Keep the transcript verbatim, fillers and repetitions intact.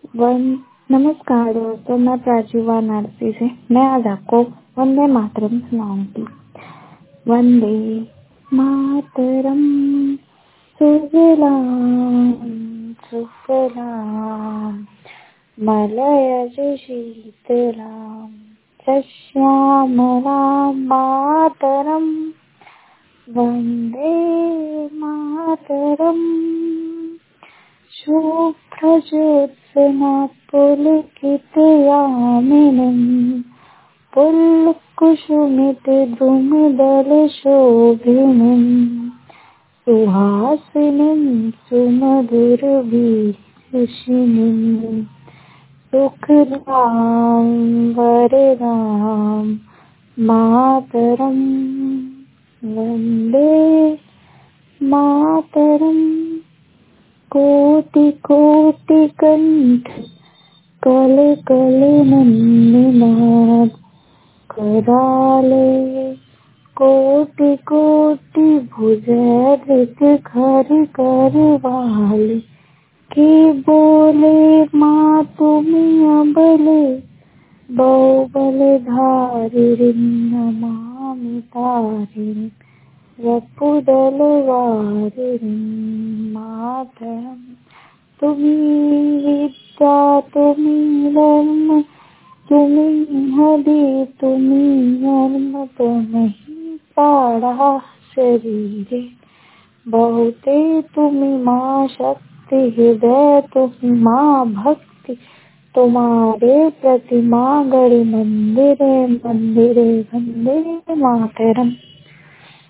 One नमस्कार दोस्तों, मैं प्राची वाराणसी से। मैं आज आपको वंदे मातरम सुनाऊंगी। वंदे मातरम सुजलाम सुफलाम मलयज शीतलाम सस्यामलां मातरम वंदे मातरम। शुभ्रज्योत्स्ना पुलकितयामिनीं पुल्लकुसुमितद्रुमदलशोभिनीं सुहासिनीं सुमधुरभाषिणीं सुखदां वरदां मातरं वन्दे मातरम्। कोटि कोटि कंठ कल कल नन्दिनाद कराले कोटि कोटि भुजरित घर कर वाले के बोले माँ तुम्हें अबले बहुबल धारिणी नमामि तारिणी वपुदल वारिणी मातरम। तुम्हीं विद्या तुम्हीं धर्म तुम्हीं हरि तुम्हीं धर्म तुम्हीं प्राणः शरीरे बहुते तुम्हीं माँ शक्ति हृदय तुम्हीं माँ भक्ति तुम्हारे प्रतिमा गढ़ी मंदिरे मंदिरे वंदे मातरम।